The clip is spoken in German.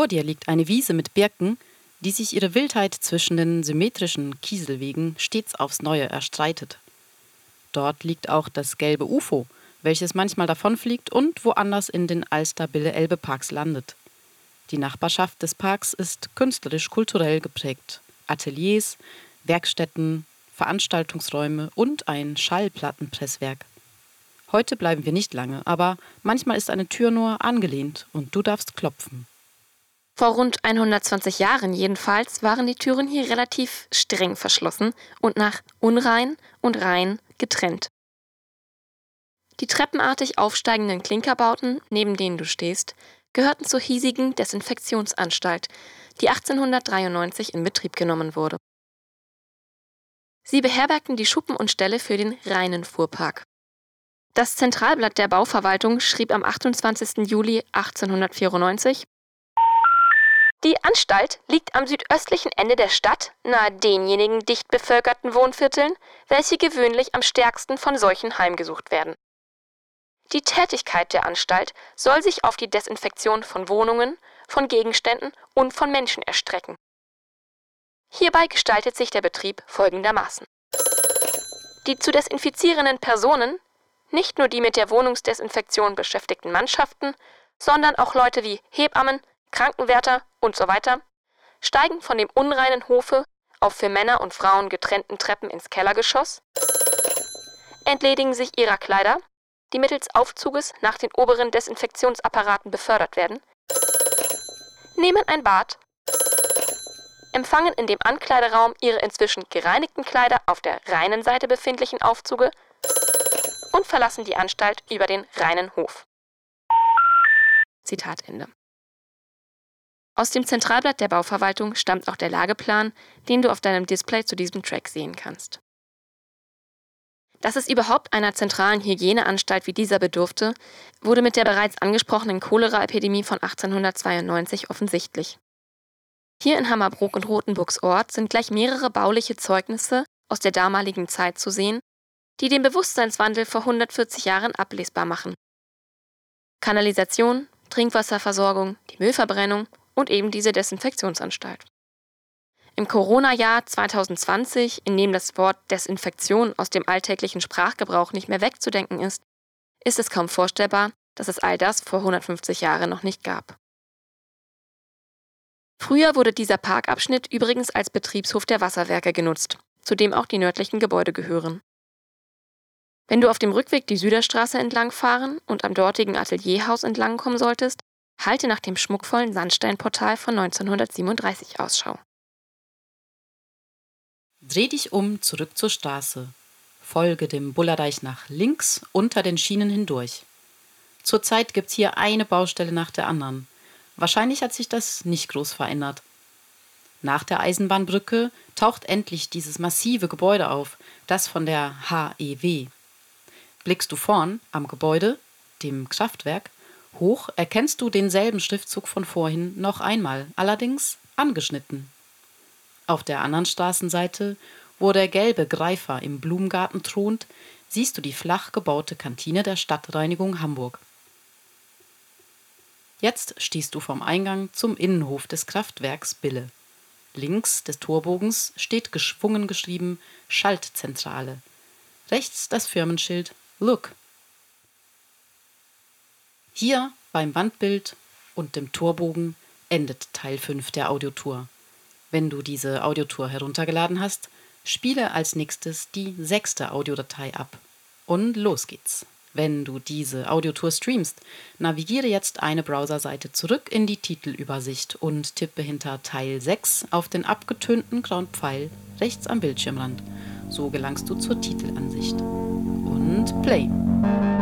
Vor dir liegt eine Wiese mit Birken, die sich ihre Wildheit zwischen den symmetrischen Kieselwegen stets aufs Neue erstreitet. Dort liegt auch das gelbe UFO, welches manchmal davonfliegt und woanders in den Alster-Bille-Elbe-Parks landet. Die Nachbarschaft des Parks ist künstlerisch-kulturell geprägt. Ateliers, Werkstätten, Veranstaltungsräume und ein Schallplattenpresswerk. Heute bleiben wir nicht lange, aber manchmal ist eine Tür nur angelehnt und du darfst klopfen. Vor rund 120 Jahren jedenfalls waren die Türen hier relativ streng verschlossen und nach unrein und rein getrennt. Die treppenartig aufsteigenden Klinkerbauten, neben denen du stehst, gehörten zur hiesigen Desinfektionsanstalt, die 1893 in Betrieb genommen wurde. Sie beherbergten die Schuppen und Ställe für den reinen Fuhrpark. Das Zentralblatt der Bauverwaltung schrieb am 28. Juli 1894: Die Anstalt liegt am südöstlichen Ende der Stadt, nahe denjenigen dicht bevölkerten Wohnvierteln, welche gewöhnlich am stärksten von Seuchen heimgesucht werden. Die Tätigkeit der Anstalt soll sich auf die Desinfektion von Wohnungen, von Gegenständen und von Menschen erstrecken. Hierbei gestaltet sich der Betrieb folgendermaßen: Die zu desinfizierenden Personen, nicht nur die mit der Wohnungsdesinfektion beschäftigten Mannschaften, sondern auch Leute wie Hebammen, Krankenwärter und so weiter, steigen von dem unreinen Hofe auf für Männer und Frauen getrennten Treppen ins Kellergeschoss, entledigen sich ihrer Kleider, die mittels Aufzuges nach den oberen Desinfektionsapparaten befördert werden, nehmen ein Bad, empfangen in dem Ankleideraum ihre inzwischen gereinigten Kleider auf der reinen Seite befindlichen Aufzuge und verlassen die Anstalt über den reinen Hof. Zitat Ende. Aus dem Zentralblatt der Bauverwaltung stammt auch der Lageplan, den du auf deinem Display zu diesem Track sehen kannst. Dass es überhaupt einer zentralen Hygieneanstalt wie dieser bedurfte, wurde mit der bereits angesprochenen Cholera-Epidemie von 1892 offensichtlich. Hier in Hammerbrook und Rothenburgs Ort sind gleich mehrere bauliche Zeugnisse aus der damaligen Zeit zu sehen, die den Bewusstseinswandel vor 140 Jahren ablesbar machen. Kanalisation, Trinkwasserversorgung, die Müllverbrennung und eben diese Desinfektionsanstalt. Im Corona-Jahr 2020, in dem das Wort Desinfektion aus dem alltäglichen Sprachgebrauch nicht mehr wegzudenken ist es kaum vorstellbar, dass es all das vor 150 Jahren noch nicht gab. Früher wurde dieser Parkabschnitt übrigens als Betriebshof der Wasserwerke genutzt, zu dem auch die nördlichen Gebäude gehören. Wenn du auf dem Rückweg die Süderstraße entlang fahren und am dortigen Atelierhaus entlang kommen solltest, halte nach dem schmuckvollen Sandsteinportal von 1937 Ausschau. Dreh dich um, zurück zur Straße. Folge dem Bullerdeich nach links, unter den Schienen hindurch. Zurzeit gibt's hier eine Baustelle nach der anderen. Wahrscheinlich hat sich das nicht groß verändert. Nach der Eisenbahnbrücke taucht endlich dieses massive Gebäude auf, das von der HEW. Blickst du vorn am Gebäude, dem Kraftwerk, hoch, erkennst du denselben Schriftzug von vorhin noch einmal, allerdings angeschnitten. Auf der anderen Straßenseite, wo der gelbe Greifer im Blumengarten thront, siehst du die flach gebaute Kantine der Stadtreinigung Hamburg. Jetzt stehst du vom Eingang zum Innenhof des Kraftwerks Bille. Links des Torbogens steht geschwungen geschrieben Schaltzentrale. Rechts das Firmenschild Look. Hier beim Wandbild und dem Torbogen endet Teil 5 der Audiotour. Wenn du diese Audiotour heruntergeladen hast, spiele als nächstes die 6. Audiodatei ab. Und los geht's. Wenn du diese Audiotour streamst, navigiere jetzt eine Browserseite zurück in die Titelübersicht und tippe hinter Teil 6 auf den abgetönten grauen Pfeil rechts am Bildschirmrand. So gelangst du zur Titelansicht. Und Play.